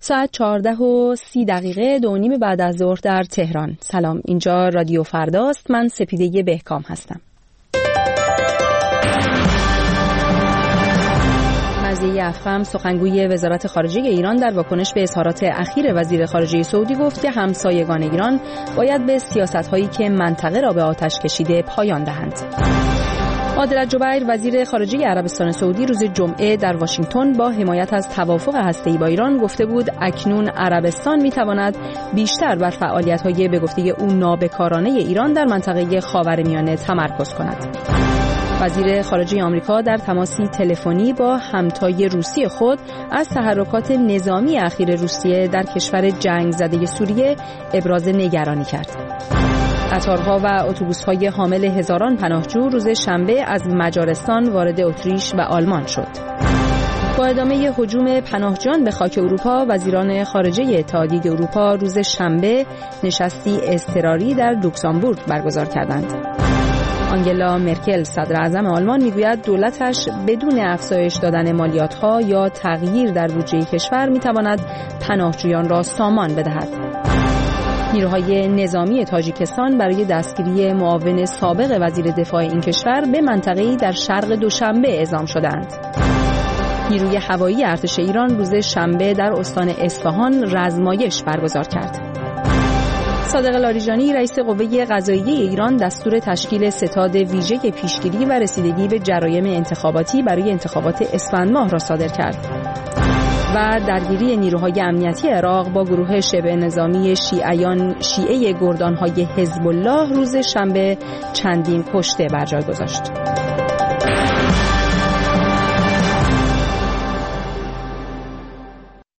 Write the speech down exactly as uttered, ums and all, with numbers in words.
ساعت چهارده و سی دقیقه دو نیم بعد از ظهر در تهران. سلام، اینجا رادیو فرداست. من سپیده بهکام هستم. مرضیه افخم سخنگوی وزارت خارجه ایران در واکنش به اظهارات اخیر وزیر خارجه سعودی گفت که همسایگان ایران باید به سیاست‌هایی که منطقه را به آتش کشیده پایان دهند. عادل الجبیر وزیر خارجه عربستان سعودی روز جمعه در واشنگتن با حمایت از توافق هسته‌ای با ایران گفته بود اکنون عربستان می‌تواند بیشتر بر فعالیت‌های به گفته او نابکارانه ایران در منطقه خاورمیانه تمرکز کند. وزیر خارجه آمریکا در تماسی تلفنی با همتای روسی خود از تحرکات نظامی اخیر روسیه در کشور جنگ زده سوریه ابراز نگرانی کرد. قطارها و اتوبوس‌های حامل هزاران پناهجو روز شنبه از مجارستان وارد اتریش و آلمان شد. با ادامه هجوم پناهجویان به خاک اروپا، وزیران خارجه اتحادیه اروپا روز شنبه نشستی اضطراری در لوکزامبورگ برگزار کردند. آنگلا مرکل صدر اعظم آلمان میگوید دولتش بدون افزایش دادن مالیات‌ها یا تغییر در بودجه کشور میتواند پناهجویان را سامان بدهد. نیروهای نظامی تاجیکستان برای دستگیری معاون سابق وزیر دفاع این کشور به منطقه‌ای در شرق دوشنبه اعزام شدند. نیروی هوایی ارتش ایران روز شنبه در استان اصفهان رزمایش برگزار کرد. صادق لاریجانی رئیس قوه قضاییه ایران دستور تشکیل ستاد ویژه پیشگیری و رسیدگی به جرایم انتخاباتی برای انتخابات اسفند ماه را صادر کرد. و درگیری نیروهای امنیتی عراق با گروه شبه نظامی شیعیان شیعه گردانهای حزب الله روز شنبه چندین کشته بر جای گذاشت.